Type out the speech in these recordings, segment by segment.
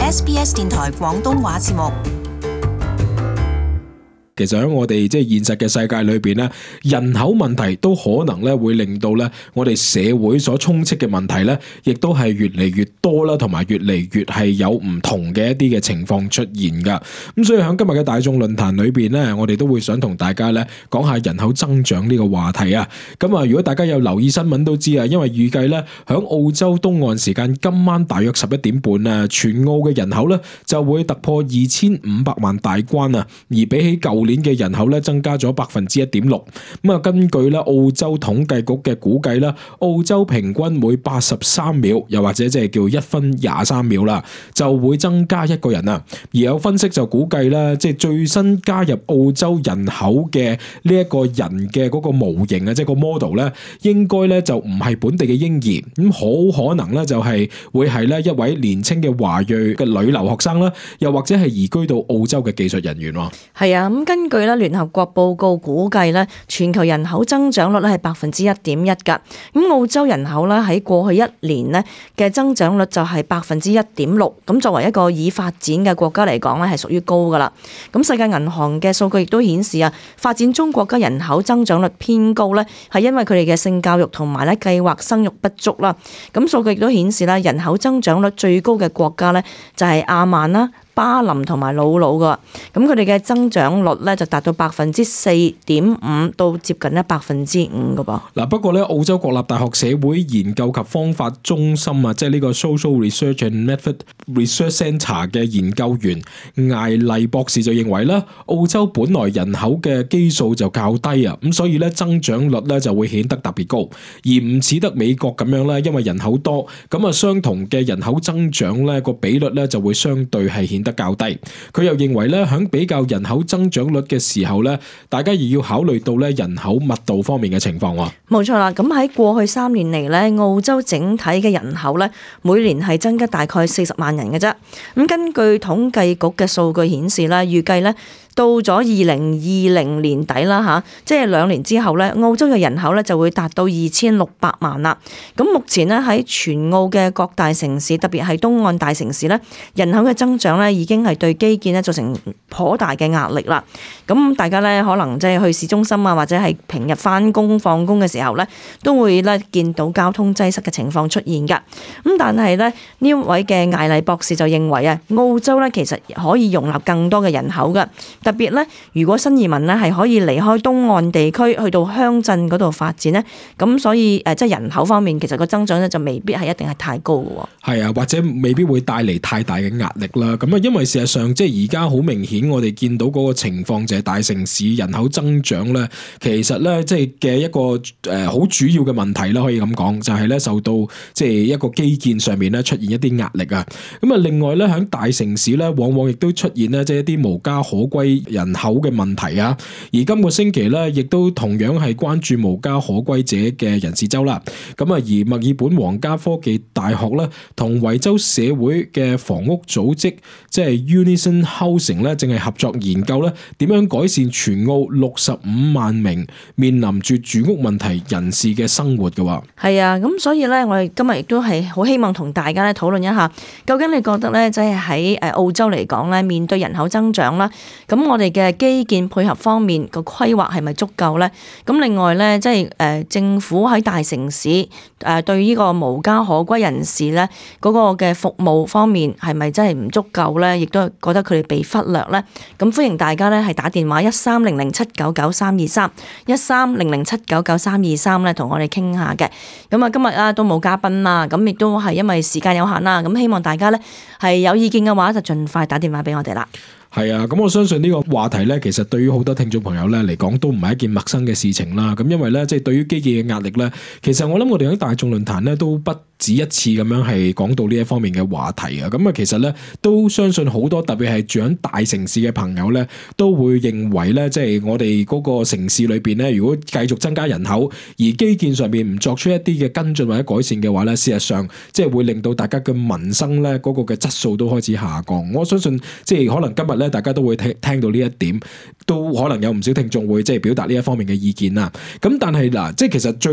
SBS 電台廣東話節目。 其實喺我哋即係現實嘅世界裏邊咧，人口問題都可能咧會令到咧我哋社會所充斥嘅問題咧，亦都係越嚟越多啦，同埋越嚟越係有唔同嘅一啲嘅情況出現噶。咁所以喺今日嘅大眾論壇裏邊咧，我哋都會想同大家咧講下人口增長呢個話題啊。咁啊，如果大家有留意新聞都知啊，因為預計咧喺澳洲東岸時間今晚大約11點半啊，全澳嘅人口咧就會突破2500萬大關啊，而比起舊年嘅人口咧增加咗1.6%。咁啊，根據咧澳洲統計局嘅估計啦，澳洲平均每83秒，又或者即係叫1分23秒啦，就會增加一個人啊。而有分析就估計啦，即係最新加入澳洲人口嘅呢一個人嘅嗰個模型啊，即係個 model 咧，應該咧就唔係本地嘅嬰兒，咁好可能咧就係會係咧一位年輕嘅華裔嘅女留學生啦，又或者係移居到澳洲嘅技術人員。 係啊，咁根據咧聯合國報告估計咧，全球人口增長率咧係1.1%噶。咁澳洲人口咧喺過去一年咧嘅增長率就係1.6%。咁作為一個已發展嘅國家嚟講咧，係屬於高噶啦。咁世界銀行嘅數據亦都顯示啊，發展中國家人口增長率偏高咧，係因為佢哋嘅性教育同埋咧計劃生育不足啦。咁數據亦都顯示啦，人口增長率最高嘅國家咧就係阿曼啦、巴林同埋瑙魯噶，咁佢哋嘅增長率咧就達到4.5%到接近5%噶噃。 嗱，不過咧澳洲國立大學社會研究及方法中心啊，即係呢個 Social Research and Method Research Centre 嘅研究員艾麗博士就認為咧，澳洲本來人口嘅基數就較低啊，咁所以咧增長率咧就會顯得特別高，而唔似得美國咁樣咧，因為人口多，咁啊相同嘅人口增長咧個比率咧就會相對係顯得較低。佢又認為咧，喺比較人口增長率嘅時候咧，大家亦要考慮到咧人口密度方面嘅情況。 冇錯啦，咁喺過去3年嚟咧，澳洲整體嘅人口咧，每年係增加大概40萬人嘅啫。咁根據統計局嘅數據顯示咧，預計咧到咗2020年底啦嚇，即係2年之後咧，澳洲嘅人口咧就會達到2600萬啦。咁目前咧喺全澳嘅各大城市，特別係東岸大城市咧，人口嘅增長咧已經係對基建咧造成頗大嘅壓力啦。咁大家咧可能即係去市中心啊，或者係平日返工放工嘅時候咧，都會咧見到交通擠塞嘅情況出現㗎。咁但係咧呢位嘅艾麗博士就認為啊，澳洲咧其實可以容納更多嘅人口㗎。特別咧，如果新移民咧係可以離開東岸地區去到鄉鎮嗰度發展咧，咁所以即係人口方面，其實個增長咧就未必係一定係太高嘅。 係啊，或者未必會帶嚟太大嘅壓力啦。咁啊，因為事實上即係而家好明顯，我哋見到嗰個情況就係大城市人口增長咧，其實咧即係嘅一個好主要嘅問題啦，可以咁講，就係咧受到即係一個基建上面咧出現一啲壓力啊。咁啊，另外咧喺大城市咧，往往亦都出現咧即係一啲無家可歸人口嘅問題啊，而今個星期咧，亦都同樣係關注無家可歸者嘅人士州啦。咁啊，而墨爾本皇家科技大學咧，同維州社會嘅房屋組織，即係 Unison Housing 咧，正係合作研究咧，點樣改善全澳65萬名面臨住住屋問題人士嘅生活嘅話。 係啊，咁所以咧，我哋今日亦都係好希望同大家咧討論一下，究竟你覺得咧，即係喺澳洲嚟講咧，面對人口增長啦，咁我哋嘅基建配合方面個規劃係咪足夠咧？咁另外咧，即係政府喺大城市對呢個無家可歸人士咧嗰個嘅服務方面係咪真係唔足夠咧？亦都係覺得佢哋被忽略咧？咁歡迎大家咧係打電話1300799323 1300799323咧，同我哋傾下嘅。咁啊，今日啊都冇嘉賓啦，咁亦都係因為時間有限啦，咁希望大家咧係有意見嘅話，就盡快打電話俾我哋啦。 係啊，咁我相信呢個話題咧，其實對於好多聽眾朋友咧嚟講，都唔係一件陌生嘅事情啦。咁因為咧，即係對於基建嘅壓力咧，其實我諗我哋喺大眾論壇咧都不止一次咁樣係講到呢一方面嘅話題啊。咁啊，其實咧都相信好多特別係住喺大城市嘅朋友咧，都會認為咧，即係我哋嗰個城市裏邊咧，如果繼續增加人口，而基建上面唔作出一啲嘅跟進或者改善嘅話咧，事實上即係會令到大家嘅民生咧嗰個嘅質素都開始下降。我相信即係可能今日咧，大家都會聽到呢一點，都可能有唔少聽眾會即係表達呢一方面嘅意見啦。咁但係嗱，即係其實最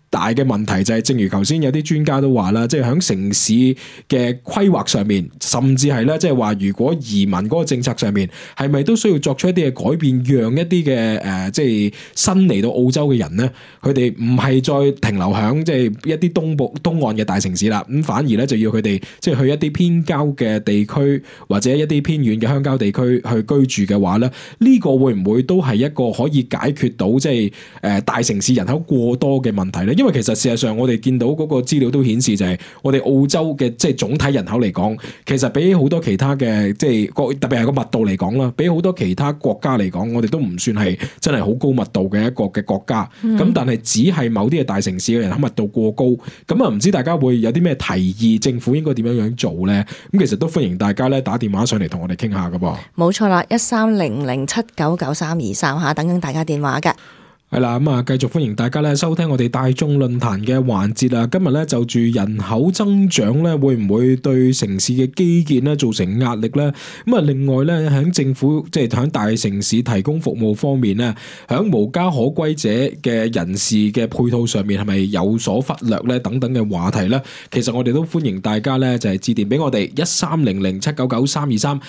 大嘅問題就係，正如頭先有啲專家都話啦，即係喺城市嘅規劃上面，甚至係咧，即係話如果移民嗰個政策上面，係咪都需要作出一啲嘅改變，讓一啲嘅即係新嚟到澳洲嘅人咧，佢哋唔係再停留喺即係一啲東岸嘅大城市啦，咁反而咧就要佢哋即係去一啲偏郊嘅地區或者一啲偏遠嘅鄉郊地區去居住嘅話咧，呢個會唔會都係一個可以解決到即係大城市人口過多嘅問題咧？因為其實事實上我哋見到嗰個資料都顯示就係我哋澳洲嘅即係總體人口嚟講，其實比好多其他嘅即係特別係個密度嚟講啦，比好多其他國家嚟講，我哋都唔算係真係好高密度嘅一個嘅國家。咁但係只係某啲嘅大城市嘅人口密度過高，咁啊唔知大家會有啲咩提議，政府應該點樣做咧？咁其實都歡迎大家咧打電話上嚟同我哋傾下噶噃。 冇錯啦，1300799323吓，等緊大家電話嘅。 係啦，咁啊，繼續歡迎大家咧收聽我哋大眾論壇嘅環節啦。今日咧就住人口增長咧，會唔會對城市嘅基建咧造成壓力咧？咁啊，另外咧喺政府即係喺大城市提供服務方面咧，喺無家可歸者嘅人士嘅配套上面係咪有所忽略咧？等等嘅話題咧，其實我哋都歡迎大家咧就係致電俾我哋1300799323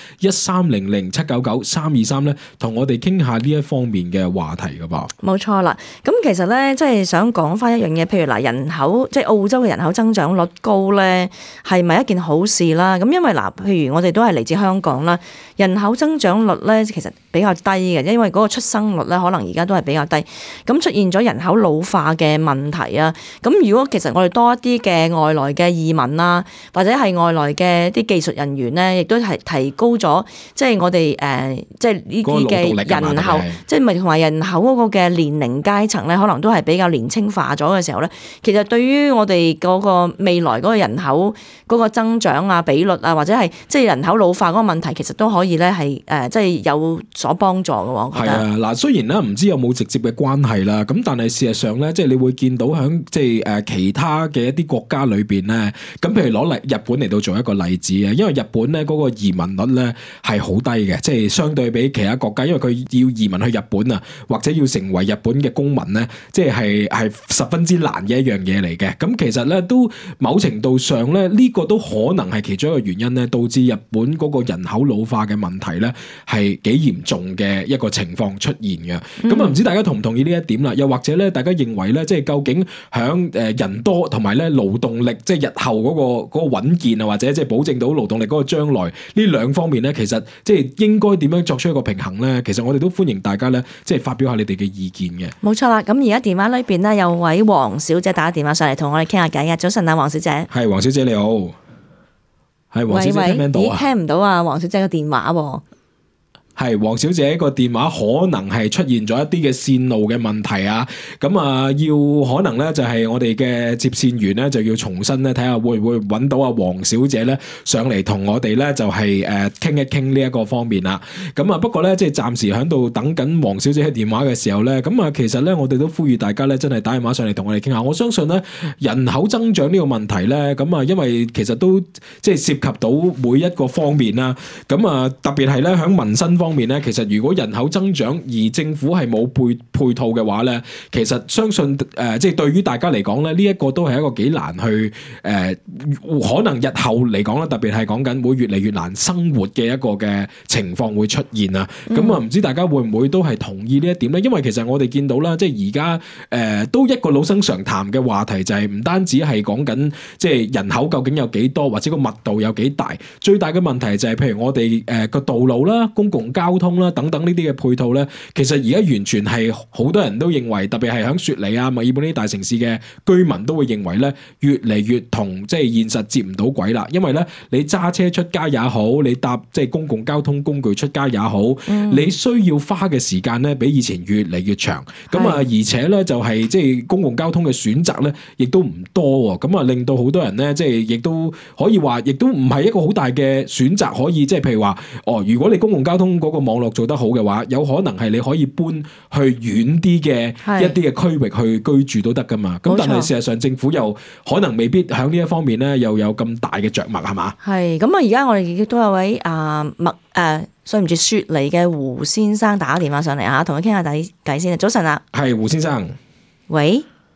1300799323咧，同我哋傾下呢一方面嘅話題噶噃。 冇錯。啦，咁其實咧，即係想講翻一樣嘢，譬如嗱，人口即係澳洲嘅人口增長率高咧，係咪一件好事啦？咁因為嗱，譬如我哋都係嚟自香港啦，人口增長率咧其實比較低嘅，因為嗰個出生率咧可能而家都係比較低，咁出現咗人口老化嘅問題啊。咁如果其實我哋多一啲嘅外來嘅移民啦，或者係外來嘅啲技術人員咧，亦都係提高咗，即係我哋即係呢啲嘅人口，即係咪同埋人口嗰個嘅年齡階層咧，可能都係比較年青化咗嘅時候咧，其實對於我哋嗰個未來嗰個人口嗰個增長啊、比率啊，或者係即係人口老化嗰個問題，其實都可以咧係即係有所幫助嘅。我覺得係啊，嗱，雖然咧唔知有冇直接嘅關係啦，咁但係事實上咧，即係你會見到喺即係其他嘅一啲國家裏邊咧，咁譬如攞嚟日本嚟到做一個例子啊，因為日本咧嗰個移民率咧係好低嘅，即係相對比其他國家，因為佢要移民去日本啊，或者要成為日本嘅公民咧，即係十分之難嘅一樣嘢嚟嘅。咁其實咧都某程度上咧，呢個都可能係其中一個原因咧，導致日本嗰個人口老化嘅問題咧係幾嚴重嘅一個情況出現嘅。咁啊唔知大家同唔同意呢一點啦？又或者咧，大家認為咧，即係究竟響人多同埋咧勞動力，即係日後嗰個穩健啊，或者即係保證到勞動力嗰個將來呢兩方面咧，其實即係應該點樣作出一個平衡咧？其實我哋都歡迎大家咧，即係發表下你哋嘅意見嘅。冇錯啦，咁而家電話裏邊咧有位黃小姐打電話上嚟同我哋傾下偈啊！早晨啊，黃小姐。 係黃小姐你好。係黃小姐聽唔聽到啊？ 聽唔到啊，黃小姐嘅電話喎。 係黃小姐個電話可能係出現咗一啲嘅線路嘅問題啊，咁啊要可能咧就係我哋嘅接線員咧就要重新咧睇下會唔會揾到阿黃小姐咧上嚟同我哋咧就係傾一傾呢一個方面啦。咁啊不過咧即係暫時喺度等緊黃小姐嘅電話嘅時候咧，咁啊其實咧我哋都呼籲大家咧真係打電話上嚟同我哋傾下。我相信咧人口增長呢個問題咧，咁啊因為其實都即係涉及到每一個方面啦。咁啊特別係咧喺民生方面咧，其實如果人口增長而政府係冇配套嘅話咧，其實相信即係對於大家嚟講咧，呢一個都係一個幾難去可能日後嚟講啦，特別係講緊會越嚟越難生活嘅一個嘅情況會出現啊。咁啊唔知大家會唔會都係同意呢一點咧？因為其實我哋見到啦，即係而家都一個老生常談嘅話題就係唔單止係講緊即係人口究竟有幾多或者個密度有幾大，最大嘅問題就係譬如我哋個道路啦、公共交通啦等等呢啲嘅配套咧，其實而家完全係好多人都認為，特別係響雪梨啊、墨爾本呢啲大城市嘅居民都會認為咧，越嚟越同即係現實接唔到軌啦。因為咧，你揸車出街也好，你搭即係公共交通工具出街也好，你需要花嘅時間咧，比以前越嚟越長。咁啊，而且咧就係即係公共交通嘅選擇咧，亦都唔多喎。咁啊，令到好多人咧，即係亦都可以話，亦都唔係一個好大嘅選擇，可以即係譬如話，如果你公共交通嗰個網絡做得好嘅話，有可能係你可以搬去遠啲嘅一啲嘅區域去居住都得噶嘛。咁但係事實上政府又可能未必喺呢一方面咧，又有咁大嘅着墨係嘛？係咁啊！而家我哋亦都有位對唔住雪梨嘅胡先生打電話上嚟啊，同佢傾下偈先啊。早晨啊，係胡先生。喂，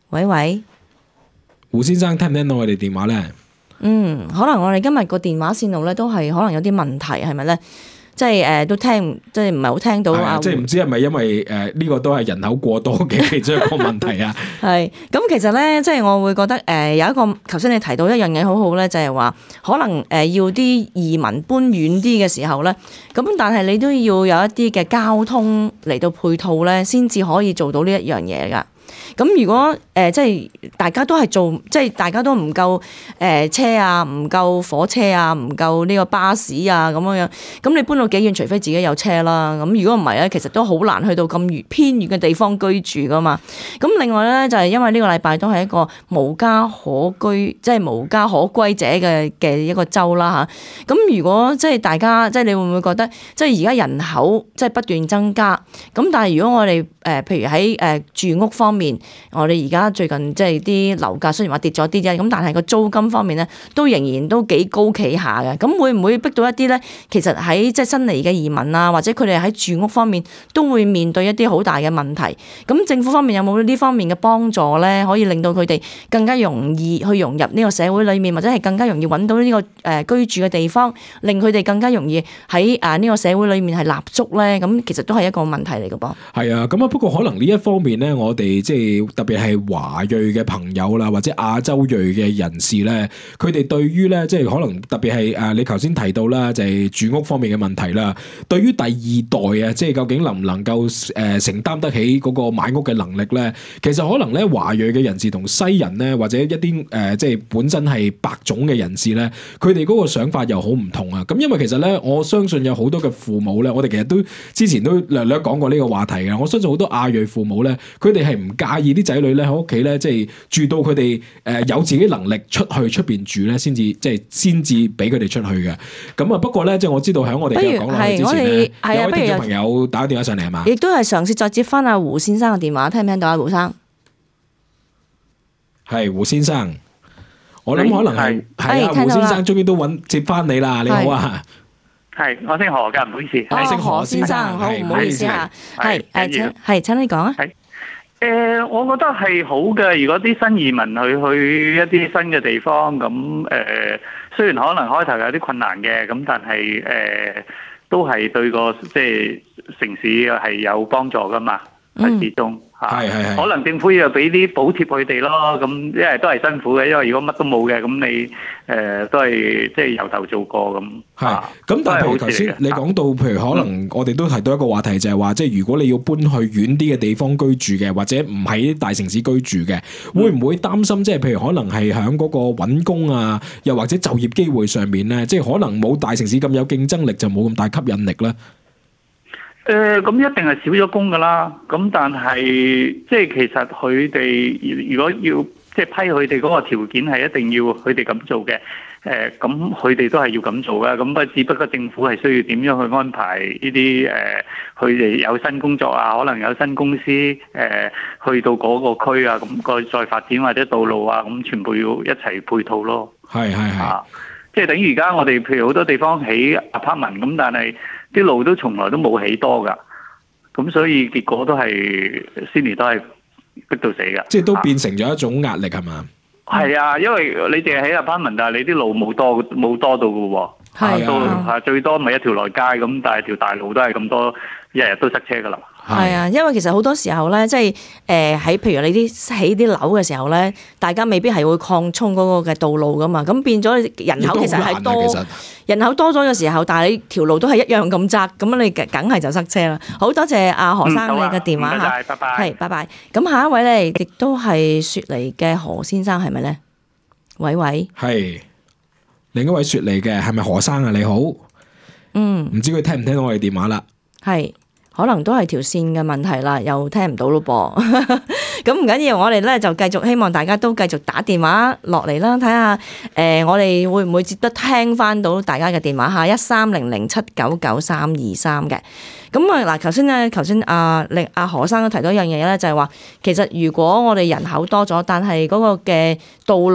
喂， 胡先生聽唔聽到我哋電話咧？ 可能我哋今日個電話線路咧都係可能有啲問題，係咪咧？即係都聽，即係唔係好聽到啊？ 即係唔知係咪因為呢個都係人口過多嘅其中一個問題啊？ 係咁，其實咧，即係我會覺得有一個，頭先你提到一樣嘢好好咧，就係話可能要啲移民搬遠啲嘅時候咧，咁但係你都要有一啲嘅交通嚟到配套咧，先至可以做到呢一樣嘢㗎。咁如果即係大家都係做，即係大家都唔夠車啊，唔夠火車啊，唔夠呢個巴士啊咁樣，咁你搬到幾遠？除非自己有車啦。咁如果唔係咧，其實都好難去到咁偏遠嘅地方居住噶嘛。咁另外咧就係因為呢個禮拜都係一個無家可居，即係無家可歸者嘅一個週啦嚇。咁如果即係大家即係你會唔會覺得即係而家人口即係不斷增加？咁但係如果我哋譬如喺住屋方面，我哋而家最近即係啲樓價雖然話跌咗啲啫，咁但係個租金方面咧都仍然都幾高企下嘅。咁會唔會逼到一啲咧？其實喺即係新嚟嘅移民啊，或者佢哋喺住屋方面都會面對一啲好大嘅問題。咁政府方面有冇呢方面嘅幫助咧？可以令到佢哋更加容易去融入呢個社會裏面，或者係更加容易揾到呢個居住嘅地方，令佢哋更加容易喺呢個社會裏面係立足咧？咁其實都係一個問題嚟嘅噃。 係啊，咁啊不過可能呢一方面咧，我哋即係特別係華裔嘅朋友啦，或者亞洲裔嘅人士咧，佢哋對於咧即係可能特別係你頭先提到啦，就係住屋方面嘅問題啦。對於第二代啊，即係究竟能唔能夠承擔得起嗰個買屋嘅能力咧？其實可能咧華裔嘅人士同西人咧，或者一啲即係本身係白種嘅人士咧，佢哋嗰個想法又好唔同啊。咁因為其實咧，我相信有好多嘅父母咧，我哋其實都之前都略略講過呢個話題嘅。我相信好多亞裔父母咧，佢哋係唔介意啲仔女咧喺屋企咧，即係住到佢哋有自己能力出邊住咧，先至俾佢哋出去嘅。咁啊，不過咧，即係我知道喺我哋嘅講落去之前咧，有位聽眾朋友打電話上嚟係嘛？ 亦都係嘗試再接翻阿胡先生嘅電話，聽唔聽到啊？胡生係胡先生，我諗可能係啊，胡先生終於都接翻你啦。你好啊， 係我姓何噶，唔好意思。 姓何先生，好唔好意思啊？請你講啊。 我覺得係好嘅。如果啲新移民去一啲新嘅地方，咁雖然可能開頭有啲困難嘅，咁但係都係對個即係城市係有幫助噶嘛。喺始終嚇，可能政府要俾啲補貼佢哋咯。咁因為都係辛苦嘅，因為如果乜都冇嘅，咁你都係即係由頭做過咁。 係咁，但係譬如頭先你講到，譬如可能我哋都提到一個話題，就係話，即係如果你要搬去遠啲嘅地方居住嘅，或者唔喺大城市居住嘅，會唔會擔心即係譬如可能係喺嗰個揾工啊，又或者就業機會上面咧，即係可能冇大城市咁有競爭力，就冇咁大吸引力咧？ 咁一定係少咗工噶啦。咁但係即係其實佢哋如果要即係批佢哋嗰個條件係一定要佢哋咁做嘅，咁佢哋都係要咁做噶。咁只不過政府係需要點樣去安排呢啲佢哋有新工作啊，可能有新公司去到嗰個區啊，咁個再發展或者道路啊，咁全部要一齊配套咯。係即係等於而家我哋譬如好多地方起 apartment 咁，但係啲路都從來都冇起多噶，咁所以結果都係 Sydney 都係逼到死噶，即係都變成咗一種壓力係嘛？ 係啊，因為你淨係起 apartment，但係你啲路冇多到噶喎，係最多咪一條內街咁，但係條大路都係咁多，日日都塞車噶啦。 係啊，因為其實好多時候咧，即係喺譬如你啲起啲樓嘅時候咧，大家未必係會擴充嗰個嘅道路噶嘛，咁變咗人口其實係多，人口多咗嘅時候，但係你條路都係一樣咁窄，咁你梗係就塞車啦。好多謝阿何生你嘅電話嚇， 拜拜， 係拜拜。咁下一位咧，亦都係雪梨嘅何先生係咪咧？喂， 係另一位雪梨嘅係咪何生啊？你好，唔知佢聽唔聽到我哋電話啦？係。 可能都係條線嘅問題啦，又聽唔到咯噃。咁唔緊要，我哋咧就繼續希望大家都繼續打電話落嚟啦，睇下我哋會唔會接得聽翻到大家嘅電話嚇1300799323嘅。咁啊嗱，頭先阿何生都提到一樣嘢咧，就係話其實如果我哋人口多咗，但係嗰個嘅道路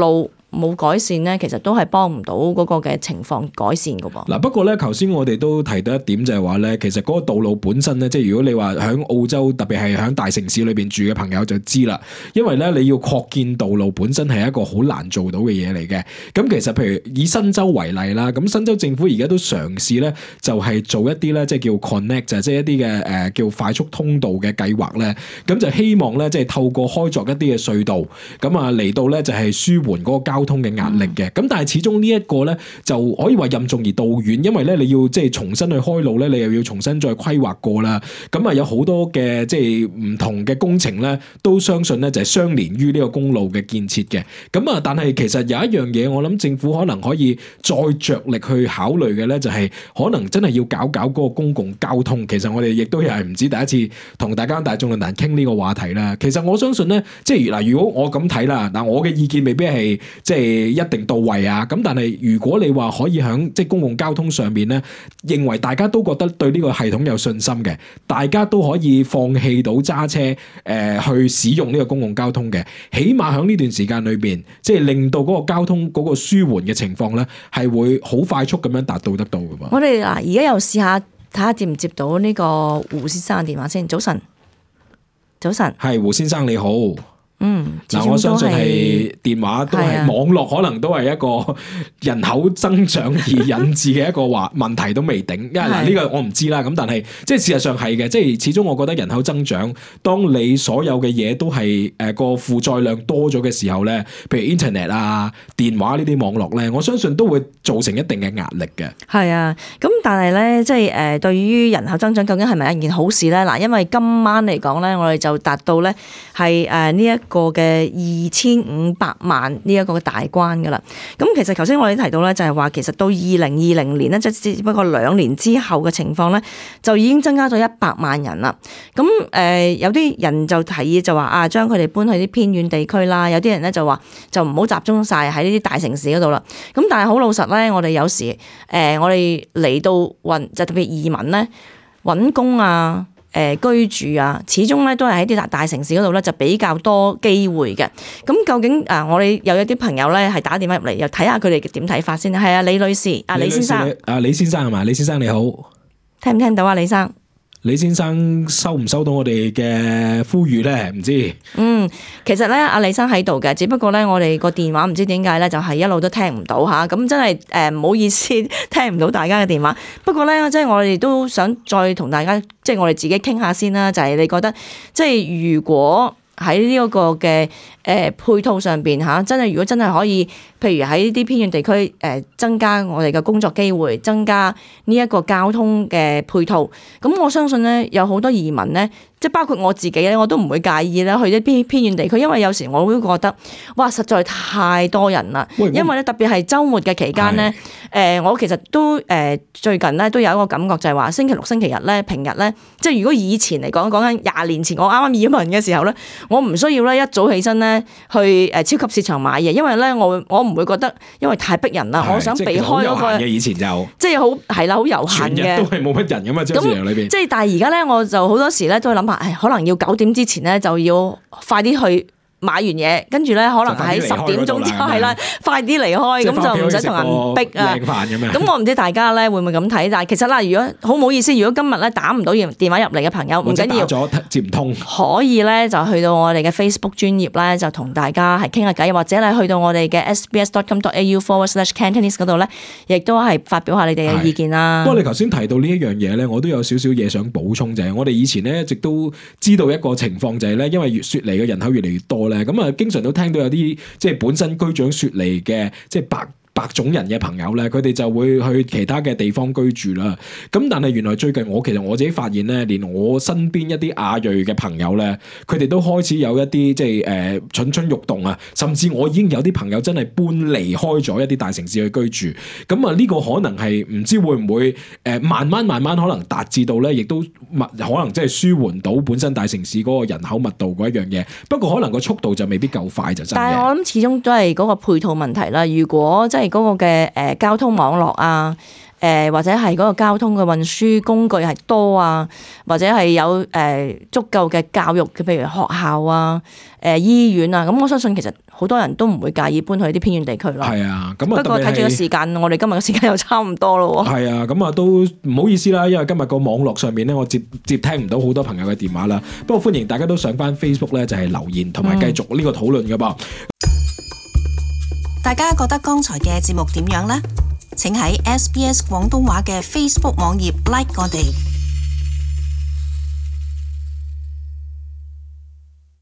冇改善咧，其實都係幫唔到嗰個嘅情況改善噶噃。 嗱，不過咧，頭先我哋都提到一點就係話咧，其實嗰個道路本身咧，即係如果你話喺澳洲，特別係喺大城市裏邊住嘅朋友就知啦，因為咧你要擴建道路本身係一個好難做到嘅嘢嚟嘅。咁其實譬如以新州為例啦，咁新州政府而家都嘗試咧，就係做一啲咧，即係叫 connect 就係即係一啲嘅叫快速通道嘅計劃咧，咁就希望咧即係透過開鑿一啲嘅隧道，咁啊嚟到咧就係舒緩嗰個交通嘅壓力嘅。咁但係始終呢一個咧就可以話任重而道遠，因為咧你要即係重新去開路咧，你又要重新再規劃過啦。咁啊有好多嘅即係唔同嘅工程咧，都相信咧就係相連於呢個公路嘅建設嘅。咁啊，但係其實有一樣嘢，我諗政府可能可以再着力去考慮嘅咧，就係可能真係要搞嗰個公共交通。其實我哋亦都係唔止第一次同大家大眾論壇傾呢個話題啦。其實我相信咧，即係嗱，如果我咁睇啦，嗱，我嘅意見未必係即係一定到位啊。咁但係如果你話可以喺即係公共交通上面咧，認為大家都覺得對呢個系統有信心嘅，大家都可以放棄到揸車去使用呢個公共交通嘅，起碼喺呢段時間裏邊，即係令到嗰個交通嗰個舒緩嘅情況咧，係會好快速咁樣達到得到噶嘛。我哋嗱而家又試下睇下接唔接到呢個胡先生嘅電話先。早晨，早晨， 係胡先生你好。 嗱， 我相信係電話都係網絡，可能都係一個人口增長而引致嘅一個問題都未定。因為嗱呢個我唔知啦，咁但係即係事實上係嘅，即係始終我覺得人口增長，當你所有嘅嘢都係個負載量多咗嘅時候咧，譬如 internet 啊、電話呢啲網絡咧，我相信都會造成一定嘅壓力嘅。係啊，咁但係咧，即係對於人口增長究竟係咪一件好事咧？嗱，因為今晚嚟講咧，我哋就達到咧係呢一個嘅2500萬呢一個大關噶啦。咁其實頭先我哋提到咧，就係話其實到2020年咧，即係只不過2年之後嘅情況咧，就已經增加咗100萬人啦。咁有啲人就提議就話啊，將佢哋搬去啲偏遠地區啦。有啲人咧就話就唔好集中晒喺呢啲大城市嗰度啦。咁但係好老實咧，我哋有時我哋嚟到就特別移民咧，揾工啊，居住啊，始終咧都係喺啲大城市嗰度咧就比較多機會嘅。咁究竟我哋有一啲朋友咧係打電話入嚟，又睇下佢哋點睇法先。係啊，李女士，李先生， 李先生係嘛？李先生你好， 聽唔聽到啊？李生， 李先生收唔收到我哋嘅呼籲咧？唔知。 其實咧，阿李生喺度嘅，只不過咧，我哋個電話唔知點解咧，就係一路都聽唔到吓。咁真係唔好意思，聽唔到大家嘅電話。不過咧，即係我哋都想再同大家，即係我哋自己傾下先啦。就係你覺得，即係如果喺呢一個嘅配套上邊吓，真係如果真係可以，譬如喺啲偏遠地區增加我哋嘅工作機會，增加呢一個交通嘅配套，咁我相信咧有好多移民咧，即係包括我自己咧，我都唔會介意咧去啲偏遠地區，因為有時我會覺得哇，實在太多人啦。因為咧特別係週末嘅期間咧，我其實都最近咧都有一個感覺，就係話星期六、星期日咧、平日咧，即係如果以前嚟講緊20年前我啱啱移民嘅時候咧，我唔需要咧一早起身咧去超級市場買嘢，因為咧我唔會覺得因為太逼人啦，我想避開嗰個嘅以前就即係好係啦，好悠閒嘅， 全日都係冇乜人咁啊！超市場裏邊即係但係而家咧，我就好多時咧都會諗下，可能要9點之前咧就要快啲去買完嘢，跟住咧可能喺10點鐘之後係啦，快啲離開，咁就唔使同人逼啊。咁我唔知大家咧會唔會咁睇，但係其實啦，如果好唔好意思，如果今日咧打唔到電話入嚟嘅朋友，唔緊要， 打咗接唔通， 可以咧就去到我哋嘅 Facebook 專頁咧，就同大家係傾下偈，或者咧去到我哋嘅 sbs.com.au/Cantonese 嗰度咧，亦都係發表下你哋嘅意見啦。 不過你頭先提到呢一樣嘢咧，我都有少少嘢想補充，就係我哋以前咧一直都知道一個情況，就係咧因為雪梨嘅人口越嚟越多。咁啊，經常都聽到有啲即係本身居長雪梨嘅即係白種人嘅朋友咧，佢哋就會去其他嘅地方居住啦。咁但係原來最近其實我自己發現咧，連我身邊一啲亞裔嘅朋友咧，佢哋都開始有一啲即係蠢欲動啊，甚至我已經有啲朋友真係搬離開咗一啲大城市去居住。咁啊，呢個可能係唔知會唔會慢慢可能達至到咧，亦都可能即係舒緩到本身大城市嗰個人口密度嗰一樣嘢。不過可能個速度就未必夠快就真嘅。 但係我諗始終都係嗰個配套問題啦。如果即係嗰個嘅交通網絡啊。或者係嗰個交通嘅運輸工具係多啊，或者係有足夠嘅教育嘅，譬如學校啊、醫院啊，咁我相信其實好多人都唔會介意搬去啲偏遠地區咯。 係啊，咁不過睇住個時間，我哋今日嘅時間又差唔多咯喎。係啊，咁啊都唔好意思啦，因為今日個網絡上面咧，我接聽唔到好多朋友嘅電話啦。不過歡迎大家都上翻 Facebook 咧，就係留言同埋繼續呢個討論㗎噃。 大家覺得剛才嘅節目點樣呢？請喺SBS 廣東話嘅 Facebook 網頁 like 我哋。